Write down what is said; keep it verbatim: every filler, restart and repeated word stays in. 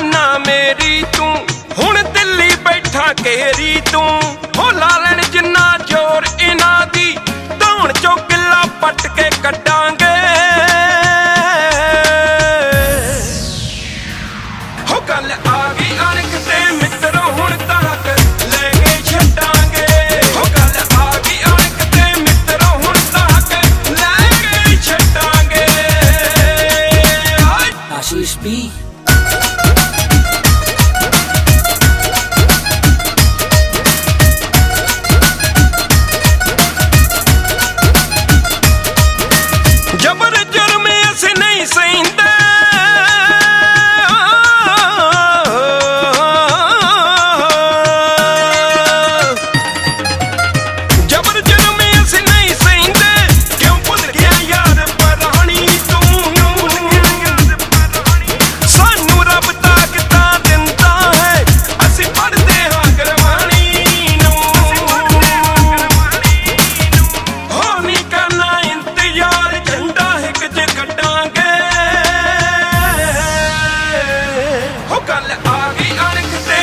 ਨਾ ਮੇਰੀ ਤੂੰ ਹੁਣ ਦਿੱਲੀ ਬੈਠਾ ਘੇਰੀ ਤੂੰ ਹੋ ਲਾ ਲੈਣ ਜਿੰਨਾ ਜ਼ੋਰ ਇਹਨਾਂ ਦੀ ਧੌਣ ਚੋਂ ਕਿੱਲਾ ਪੱਟ ਕੇ ਕੱਢਾਂਗੇ ਹੋ ਗੱਲ ਆ ਗਈ ਅਣਖ ਤੇ ਮਿੱਤਰੋ ਹੁਣ ਤੱਕ ਲੈ ਕੇ ਛੱਡਾਂਗੇ ਹੋ ਗੱਲ ਆ ਗਈ ਅਣਖ ਤੇ ਮਿੱਤਰੋ ਹੁਣ ਤੱਕ ਲੈ ਕੇ ਛੱਡਾਂਗੇ ਆਸ਼ੀਸ਼ ਵੀ ਜਬਰ ਜੁਰਮ ਅਸੀਂ ਨਹੀਂ ਸਹਿੰਦੇ ਜਬਰ ਜੁਰਮ ਅਸੀਂ ਨਹੀਂ ਸਹਿੰਦੇ ਕਿਉਂ ਭੁੱਲ ਗਿਆ ਯਾਰ ਪੁਰਾਣੀ ਤੂੰ ਸਾਨੂੰ ਰੱਬ ਤਾਕਤਾਂ ਦਿੰਦਾ ਹੈ ਅਸੀਂ ਪੜ੍ਹਦੇ ਹਾਂ ਗੁਰਬਾਣੀ ਨੂੰ ਹੋ ਨਹੀਂ ਕਰਨਾ ਇੰਤਜ਼ਾਰ ਝੰਡਾ ਇੱਕ ਚ ਕੱਢਾਂਗੇ ਹੋ ਗੱਲ ਆ ਗਈ ਅਣਖ ਤੇ